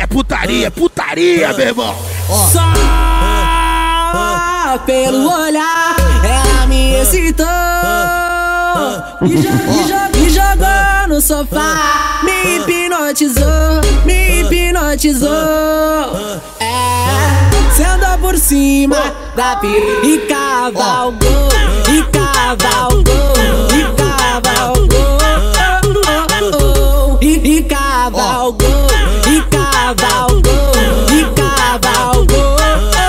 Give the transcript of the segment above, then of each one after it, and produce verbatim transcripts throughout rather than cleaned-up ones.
É putaria, putaria, meu irmão. Só pelo olhar ela me excitou e, jo e, jo e jogou no sofá. Me hipnotizou, me hipnotizou. É, cê andou por cima da piroca e cavalgou, e cavalgou, e cavalgou, oh, oh, oh. E, e cavalgou, e cavalgou, e cavalgou.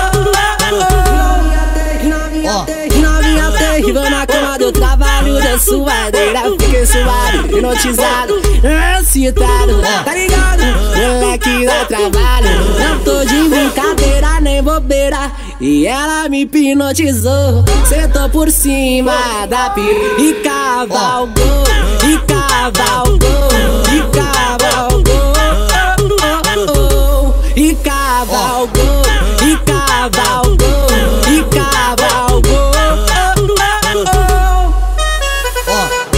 Novinha terrível na cama do trabalho da suadeira. Eu fiquei suado, hipnotizado, excitado, tá ligado? Moleque dá trabalho, não tô de brincadeira nem bobeira. E ela me hipnotizou, sentou por cima da piroca e cavalgou, e cavalgou, e cavalgou, oh, oh, oh. E cavalgou, e cavalgou, e cavalgou, oh, oh, oh.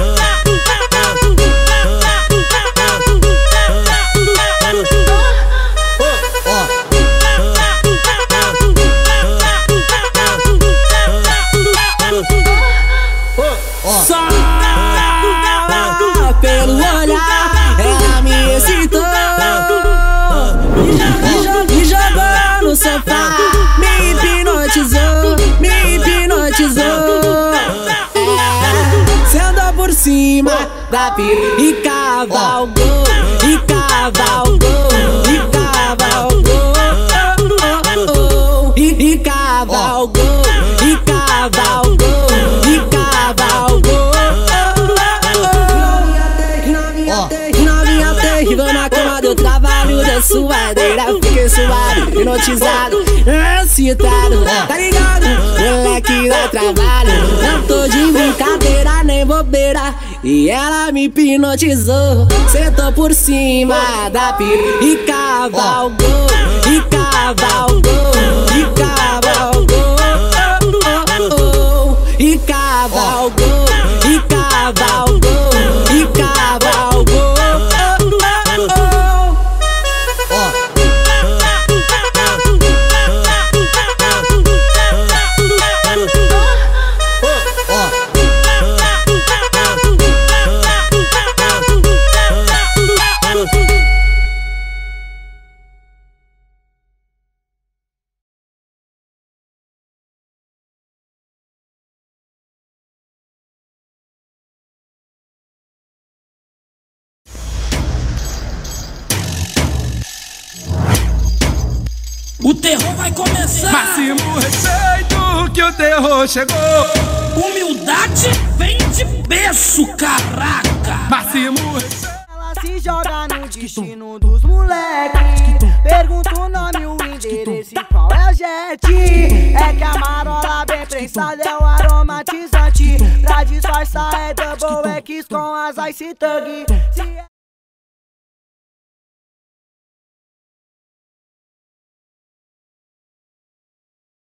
Só pelo olhar ela me excitou e, jo e jogou no sofá. Me hipnotizou, me hipnotizou. É, cê andou por cima da piroca e cavalgou, e cavalgou, e cavalgou, oh, oh, oh. E, e cavalgou, e cavalgou, e cavalgou, oh, oh. Novinha terrível na cama do trabalho da suadeira. Eu fiquei suado, hipnotizado, excitado, tá ligado? Moleque dá trabalho, não tô de brincadeira nem bobeira. E ela me hipnotizou, sentou por cima da piroca e cavalgou, e cavalgou, e cavalgou, oh, oh, oh. E cavalgou, e cavalgou, e cavalgou, oh, oh, oh. O terror vai começar. Máximo respeito que o terror chegou. Humildade vem de berço, caraca. Máximo respeito. Ela se joga no destino dos moleques. Pergunta o nome, o endereço e qual é o jet. É que a marola bem prensada é o aromatizante. Pra disfarçar é double X com as Ice Thug.